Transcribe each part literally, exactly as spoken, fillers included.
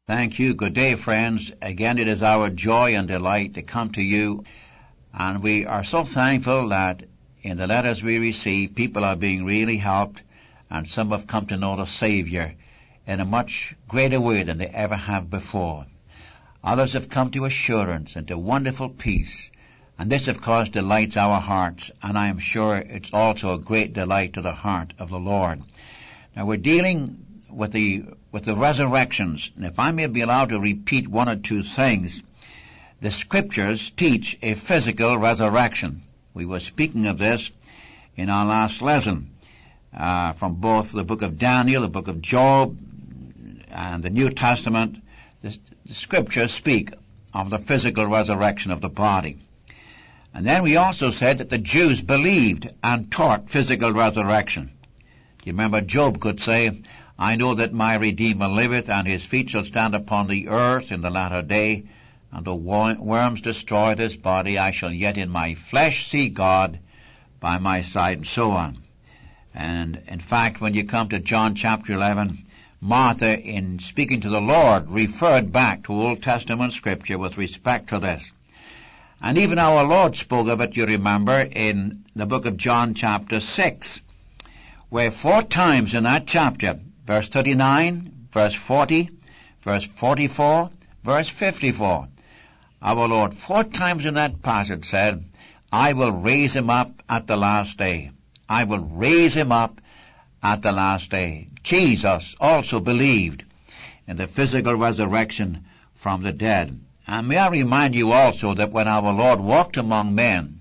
Thank you. Good day, friends. Again, it is our joy and delight to come to you, and we are so thankful that in the letters we receive, people are being really helped, and some have come to know the Savior in a much greater way than they ever have before. Others have come to assurance and to wonderful peace, and this, of course, delights our hearts, and I am sure it's also a great delight to the heart of the Lord. Now, we're dealing with the with the resurrections, and if I may be allowed to repeat one or two things, the Scriptures teach a physical resurrection. We were speaking of this in our last lesson, uh, from both the book of Daniel, the book of Job, and the New Testament. The, the Scriptures speak of the physical resurrection of the body. And then we also said that the Jews believed and taught physical resurrection. You remember Job could say, I know that my Redeemer liveth, and his feet shall stand upon the earth in the latter day, and though worms destroy this body, I shall yet in my flesh see God by my side, and so on. And in fact, when you come to John chapter eleven, Martha, in speaking to the Lord, referred back to Old Testament Scripture with respect to this. And even our Lord spoke of it, you remember, in the book of John chapter six, where four times in that chapter, verse thirty-nine, verse forty, verse forty-four, verse fifty-four, our Lord four times in that passage said, I will raise him up at the last day. I will raise him up at the last day. Jesus also believed in the physical resurrection from the dead. And may I remind you also that when our Lord walked among men,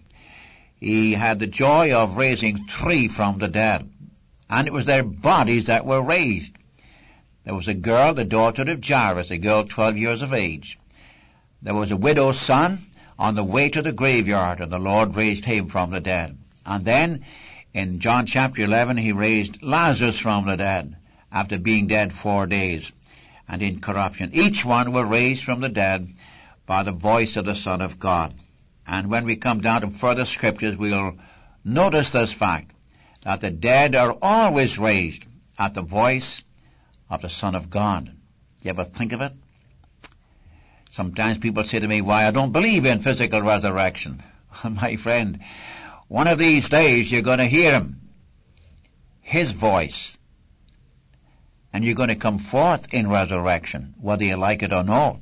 he had the joy of raising three from the dead. And it was their bodies that were raised. There was a girl, the daughter of Jairus, a girl twelve years of age. There was a widow's son on the way to the graveyard, and the Lord raised him from the dead. And then, in John chapter eleven, he raised Lazarus from the dead, after being dead four days, and in corruption. Each one were raised from the dead by the voice of the Son of God. And when we come down to further scriptures, we'll notice this fact, that the dead are always raised at the voice of the Son of God. You ever think of it? Sometimes people say to me, why, I don't believe in physical resurrection. My friend, one of these days you're going to hear him, his voice, and you're going to come forth in resurrection, whether you like it or not.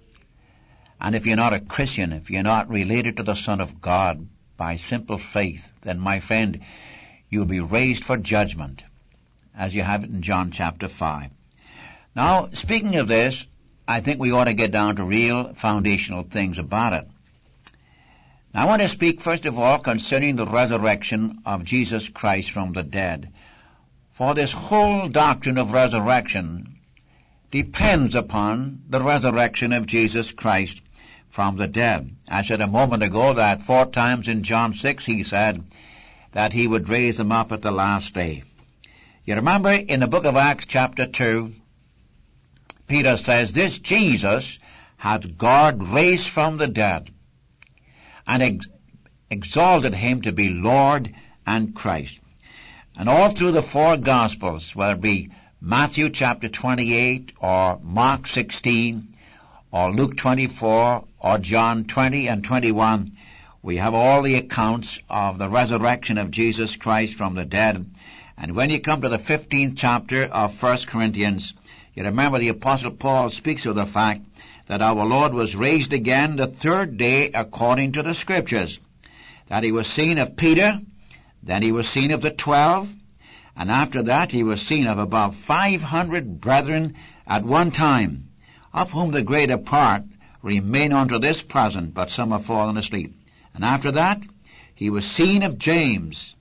And if you're not a Christian, if you're not related to the Son of God by simple faith, then, my friend, you'll be raised for judgment, as you have it in John chapter five. Now, speaking of this, I think we ought to get down to real foundational things about it. Now, I want to speak first of all concerning the resurrection of Jesus Christ from the dead. For this whole doctrine of resurrection depends upon the resurrection of Jesus Christ from the dead. I said a moment ago that four times in John six he said that he would raise them up at the last day. You remember in the book of Acts chapter two, Peter says, this Jesus hath God raised from the dead, and ex- exalted him to be Lord and Christ. And all through the four Gospels, whether it be Matthew chapter twenty-eight, or Mark sixteen, or Luke twenty-four, or John twenty and twenty-one, we have all the accounts of the resurrection of Jesus Christ from the dead. And when you come to the fifteenth chapter of First Corinthians, you remember the Apostle Paul speaks of the fact that our Lord was raised again the third day according to the Scriptures, that he was seen of Peter, then he was seen of the twelve, and after that he was seen of about five hundred brethren at one time, of whom the greater part remain unto this present, but some have fallen asleep. And after that, he was seen of James,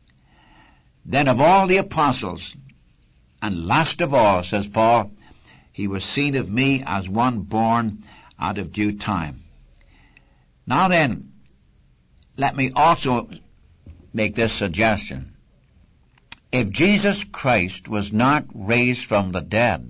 then of all the apostles, and last of all, says Paul, he was seen of me as one born out of due time. Now then, let me also make this suggestion. If Jesus Christ was not raised from the dead,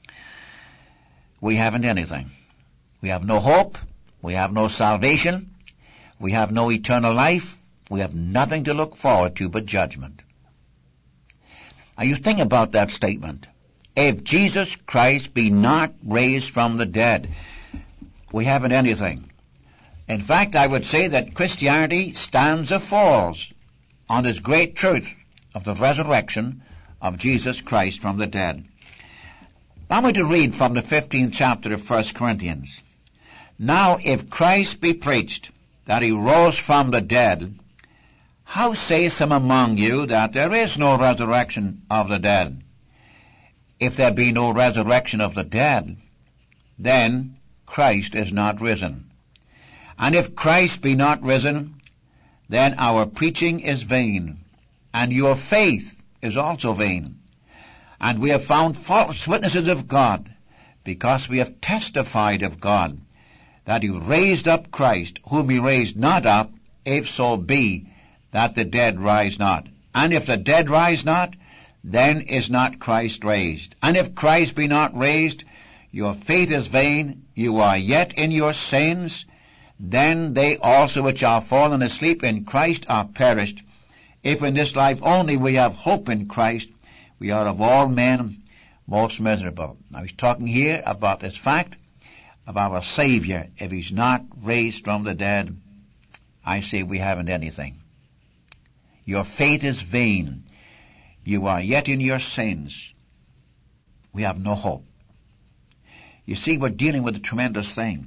we haven't anything. We have no hope. We have no salvation. We have no eternal life. We have nothing to look forward to but judgment. Now you think about that statement. if Jesus Christ be not raised from the dead, we haven't anything. In fact, I would say that Christianity stands or falls on this great truth of the resurrection of Jesus Christ from the dead. I'm going to read from the fifteenth chapter of First Corinthians. Now, if Christ be preached that he rose from the dead, how say some among you that there is no resurrection of the dead? If there be no resurrection of the dead, then Christ is not risen. And if Christ be not risen, then our preaching is vain, and your faith is also vain. And we have found false witnesses of God, because we have testified of God, that he raised up Christ, whom he raised not up, if so be that the dead rise not. And if the dead rise not, then is not Christ raised. And if Christ be not raised, your faith is vain, you are yet in your sins. Then they also which are fallen asleep in Christ are perished. If in this life only we have hope in Christ, we are of all men most miserable. Now he's talking here about this fact of our Savior. If he's not raised from the dead, I say we haven't anything. Your faith is vain. You are yet in your sins. We have no hope. You see, we're dealing with a tremendous thing.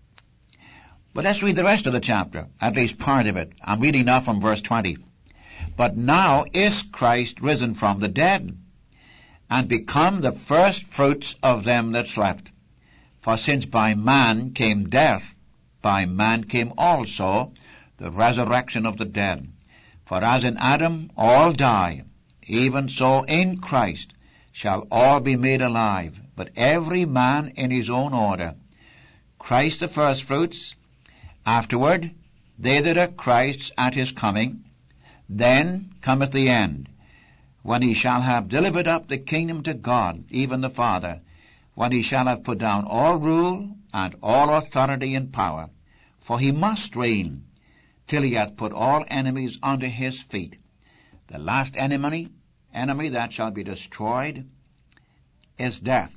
But let's read the rest of the chapter, at least part of it. I'm reading now from verse twenty. But now is Christ risen from the dead, and become the first fruits of them that slept. For since by man came death, by man came also the resurrection of the dead. For as in Adam all die, even so in Christ shall all be made alive, but every man in his own order. Christ the firstfruits, afterward they that are Christ's at his coming. Then cometh the end, when he shall have delivered up the kingdom to God, even the Father, when he shall have put down all rule and all authority and power. For he must reign till he hath put all enemies under his feet. The last enemy, enemy that shall be destroyed, is death.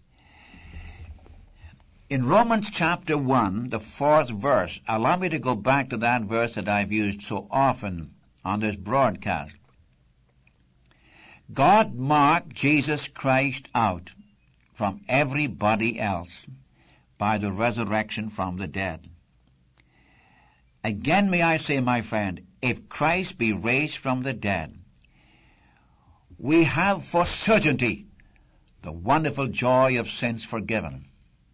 In Romans chapter one, the fourth verse, allow me to go back to that verse that I've used so often on this broadcast. God marked Jesus Christ out from everybody else by the resurrection from the dead. Again may I say, my friend, if Christ be raised from the dead, we have for certainty the wonderful joy of sins forgiven.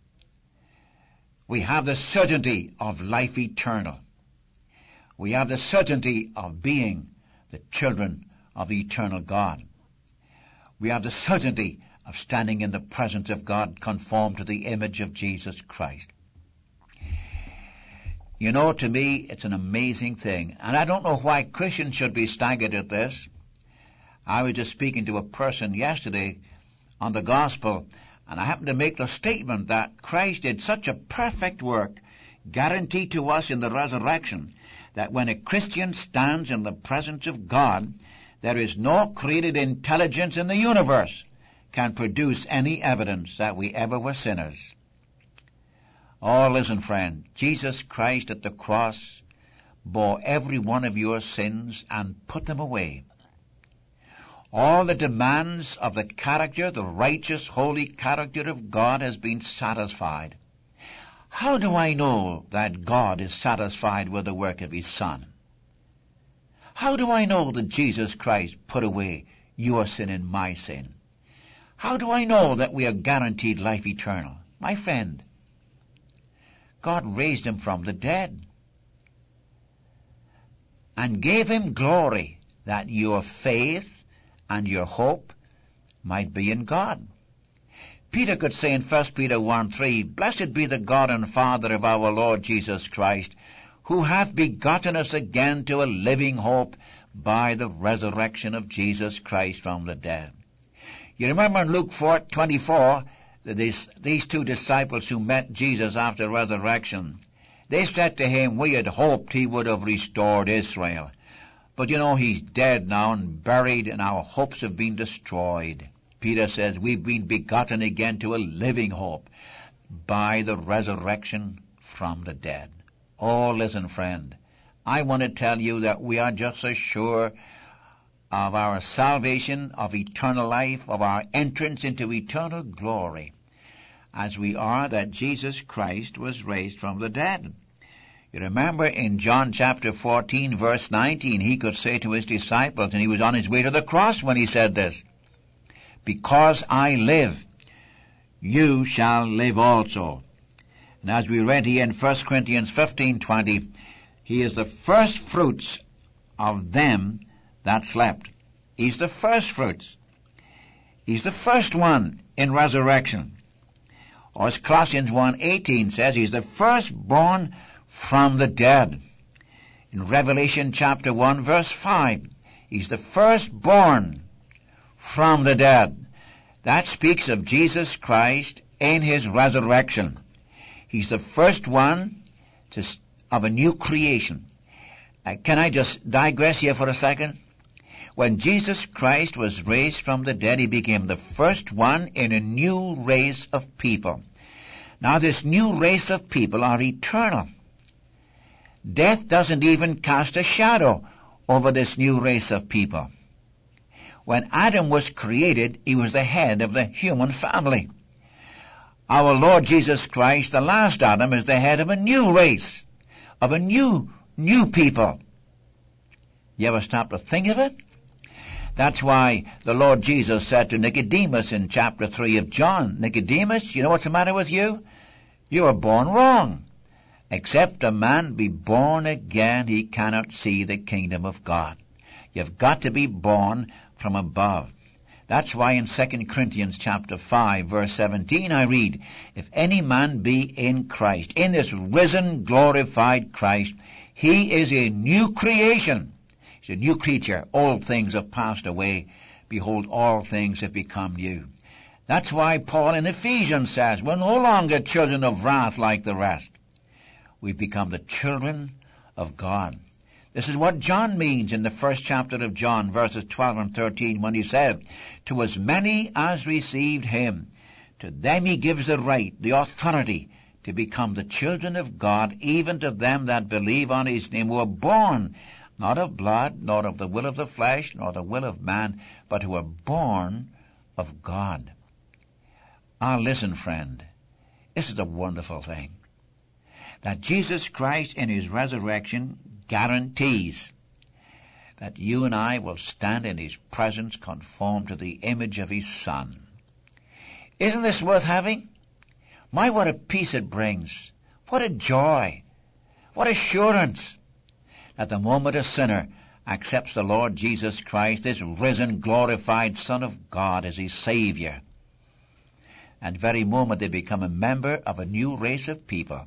We have the certainty of life eternal. We have the certainty of being the children of the eternal God. We have the certainty of standing in the presence of God conformed to the image of Jesus Christ. You know, to me, it's an amazing thing. And I don't know why Christians should be staggered at this. I was just speaking to a person yesterday on the gospel, and I happened to make the statement that Christ did such a perfect work, guaranteed to us in the resurrection, that when a Christian stands in the presence of God, there is no created intelligence in the universe can produce any evidence that we ever were sinners. Oh, listen, friend, Jesus Christ at the cross bore every one of your sins and put them away. All the demands of the character, the righteous, holy character of God has been satisfied. How do I know that God is satisfied with the work of his Son? How do I know that Jesus Christ put away your sin and my sin? How do I know that we are guaranteed life eternal? My friend, God raised him from the dead and gave him glory that your faith and your hope might be in God. Peter could say in First Peter one three, Blessed be the God and Father of our Lord Jesus Christ, who hath begotten us again to a living hope by the resurrection of Jesus Christ from the dead. You remember in Luke four twenty-four, that these, these two disciples who met Jesus after resurrection, they said to him, we had hoped he would have restored Israel. But you know, he's dead now and buried, and our hopes have been destroyed. Peter says we've been begotten again to a living hope by the resurrection from the dead. Oh, listen, friend, I want to tell you that we are just as sure of our salvation, of eternal life, of our entrance into eternal glory, as we are that Jesus Christ was raised from the dead. You remember in John chapter fourteen, verse nineteen, he could say to his disciples, and he was on his way to the cross when he said this, "Because I live, you shall live also." And as we read here in First Corinthians fifteen twenty, he is the first fruits of them that slept. He's the first fruits. He's the first one in resurrection. Or as Colossians one eighteen says, he's the firstborn from the dead. In Revelation chapter one verse five, he's the firstborn from the dead. That speaks of Jesus Christ in his resurrection. He's the first one to, of a new creation. Uh, can I just digress here for a second? When Jesus Christ was raised from the dead, he became the first one in a new race of people. Now this new race of people are eternal. Death doesn't even cast a shadow over this new race of people. When Adam was created, he was the head of the human family. Our Lord Jesus Christ, the last Adam, is the head of a new race, of a new, new people. You ever stop to think of it? That's why the Lord Jesus said to Nicodemus in chapter three of John, "Nicodemus, you know what's the matter with you? You are born wrong. Except a man be born again, he cannot see the kingdom of God." You've got to be born from above. That's why in Second Corinthians chapter five, verse seventeen, I read, "If any man be in Christ, in this risen, glorified Christ, he is a new creation." He's a new creature. Old things have passed away. Behold, all things have become new. That's why Paul in Ephesians says, we're no longer children of wrath like the rest. We've become the children of God. This is what John means in the first chapter of John, verses twelve and thirteen, when he said, "To as many as received him, to them he gives the right, the authority, to become the children of God, even to them that believe on his name, who are born not of blood, nor of the will of the flesh, nor the will of man, but who are born of God." Ah, listen, friend, this is a wonderful thing. That Jesus Christ in his resurrection guarantees that you and I will stand in his presence conformed to the image of his Son. Isn't this worth having? My, what a peace it brings. What a joy. What assurance that the moment a sinner accepts the Lord Jesus Christ, this risen, glorified Son of God, as his Savior, and very moment they become a member of a new race of people,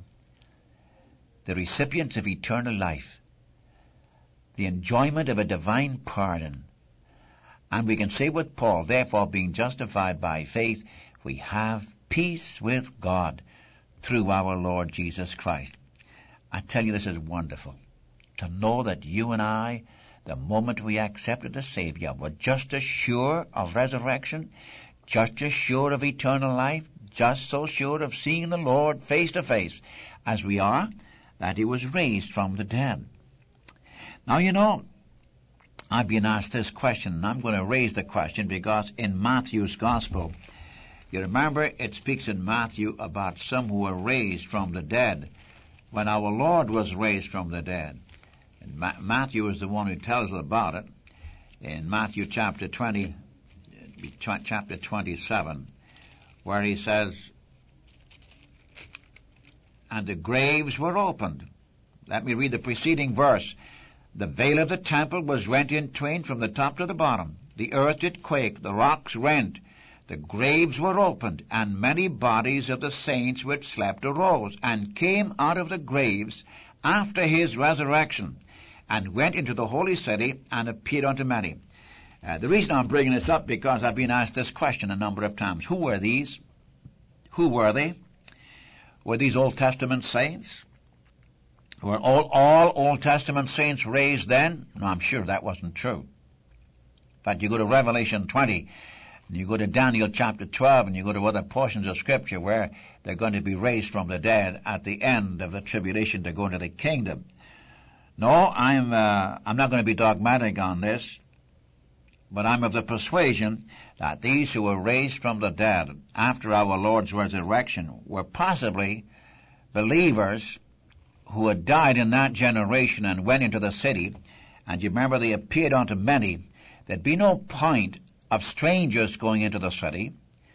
the recipients of eternal life, the enjoyment of a divine pardon. And we can say with Paul, "Therefore, being justified by faith, we have peace with God through our Lord Jesus Christ." I tell you, this is wonderful. To know that you and I, the moment we accepted the Savior, were just as sure of resurrection, just as sure of eternal life, just so sure of seeing the Lord face to face as we are, that he was raised from the dead. Now, you know, I've been asked this question, and I'm going to raise the question because in Matthew's Gospel, you remember it speaks in Matthew about some who were raised from the dead when our Lord was raised from the dead. And Ma- Matthew is the one who tells us about it. In Matthew chapter twenty, chapter twenty-seven, where he says, "And the graves were opened." Let me read the preceding verse. "The veil of the temple was rent in twain from the top to the bottom. The earth did quake, the rocks rent. The graves were opened, and many bodies of the saints which slept arose, and came out of the graves after his resurrection, and went into the holy city, and appeared unto many." Uh, the reason I'm bringing this up, because I've been asked this question a number of times. Who were these? Who were they? Were these Old Testament saints? Were all, all Old Testament saints raised then? No, I'm sure that wasn't true. In fact, you go to Revelation twenty, And you go to Daniel chapter twelve, and you go to other portions of Scripture where they're going to be raised from the dead at the end of the tribulation to go into the kingdom. No, I'm uh, I'm not going to be dogmatic on this, but I'm of the persuasion that these who were raised from the dead after our Lord's resurrection were possibly believers who had died in that generation and went into the city. And you remember they appeared unto many. There'd be no point of strangers going into the city.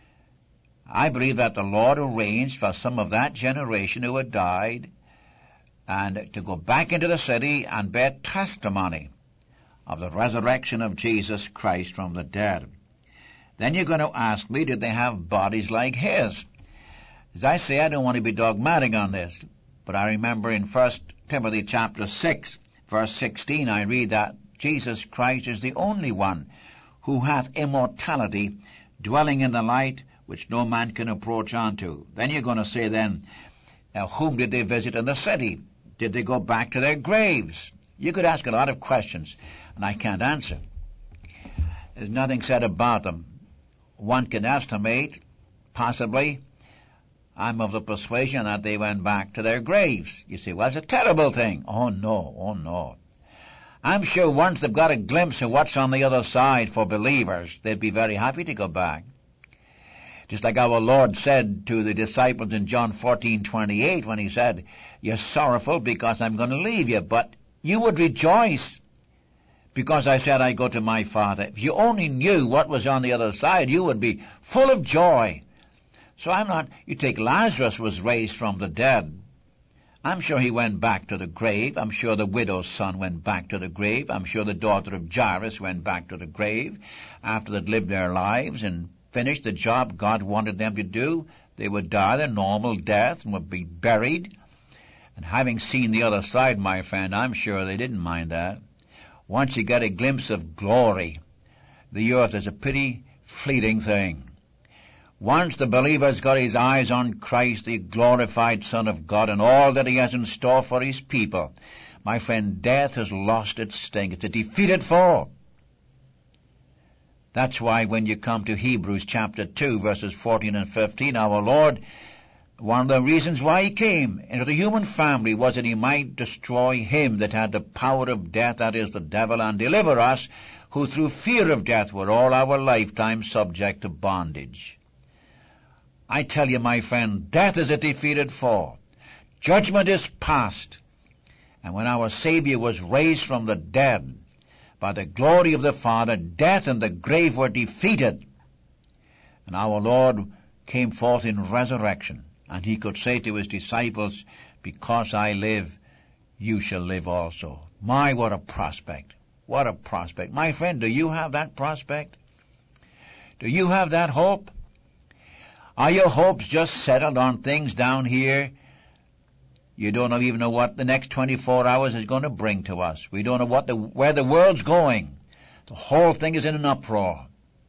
I believe that the Lord arranged for some of that generation who had died and to go back into the city and bear testimony of the resurrection of Jesus Christ from the dead. Then you're going to ask me, did they have bodies like his? As I say, I don't want to be dogmatic on this, but I remember in First Timothy chapter six, verse sixteen, I read that Jesus Christ is the only one who hath immortality, dwelling in the light, which no man can approach unto. Then you're going to say then, now whom did they visit in the city? Did they go back to their graves? You could ask a lot of questions, and I can't answer. There's nothing said about them. One can estimate, possibly, I'm of the persuasion that they went back to their graves. You say, well, it's a terrible thing. Oh, no, oh, no. I'm sure once they've got a glimpse of what's on the other side for believers, they'd be very happy to go back. Just like our Lord said to the disciples in John fourteen twenty-eight when he said, you're sorrowful because I'm going to leave you, but you would rejoice because I said I go to my Father. If you only knew what was on the other side, you would be full of joy. So I'm not, you take Lazarus was raised from the dead. I'm sure he went back to the grave. I'm sure the widow's son went back to the grave. I'm sure the daughter of Jairus went back to the grave after they'd lived their lives and finished the job God wanted them to do. They would die their normal death and would be buried. And having seen the other side, my friend, I'm sure they didn't mind that. Once you get a glimpse of glory, the earth is a pretty fleeting thing. Once the believer's got his eyes on Christ, the glorified Son of God, and all that he has in store for his people, my friend, death has lost its sting. It's a defeated foe. That's why when you come to Hebrews chapter two, verses fourteen and fifteen, our Lord, one of the reasons why he came into the human family was that he might destroy him that had the power of death, that is the devil, and deliver us, who through fear of death were all our lifetime subject to bondage. I tell you, my friend, death is a defeated foe. Judgment is past. And when our Savior was raised from the dead, by the glory of the Father, death and the grave were defeated. And our Lord came forth in resurrection, and he could say to his disciples, because I live, you shall live also. My, what a prospect. What a prospect. My friend, do you have that prospect? Do you have that hope? Are your hopes just settled on things down here? You don't even know what the next twenty-four hours is going to bring to us. We don't know what the, where the world's going. The whole thing is in an uproar.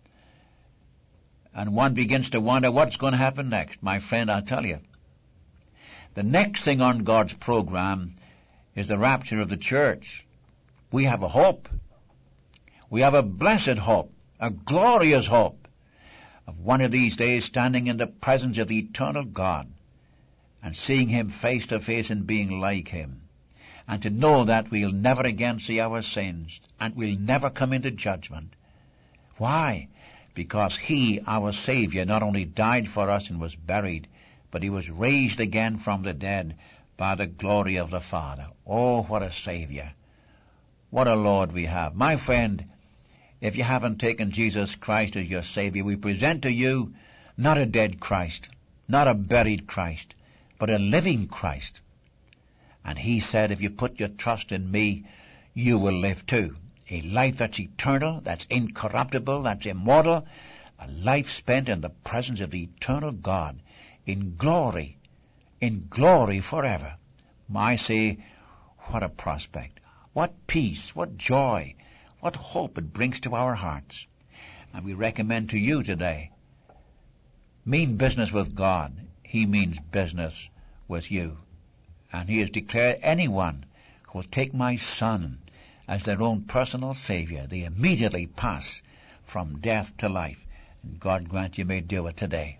And one begins to wonder what's going to happen next. My friend, I'll tell you. The next thing on God's program is the rapture of the church. We have a hope. We have a blessed hope, a glorious hope of one of these days standing in the presence of the eternal God and seeing him face to face and being like him, and to know that we'll never again see our sins and we'll never come into judgment. Why? Because he, our Savior, not only died for us and was buried, but he was raised again from the dead by the glory of the Father. Oh, what a Savior. What a Lord we have. My friend, if you haven't taken Jesus Christ as your Savior, we present to you not a dead Christ, not a buried Christ, but a living Christ. And he said, if you put your trust in me, you will live too. A life that's eternal, that's incorruptible, that's immortal, a life spent in the presence of the eternal God, in glory, in glory forever. I say, what a prospect, what peace, what joy, what hope it brings to our hearts. And we recommend to you today, mean business with God. He means business with you. And he has declared anyone who will take my Son as their own personal Savior, they immediately pass from death to life. God grant you may do it today.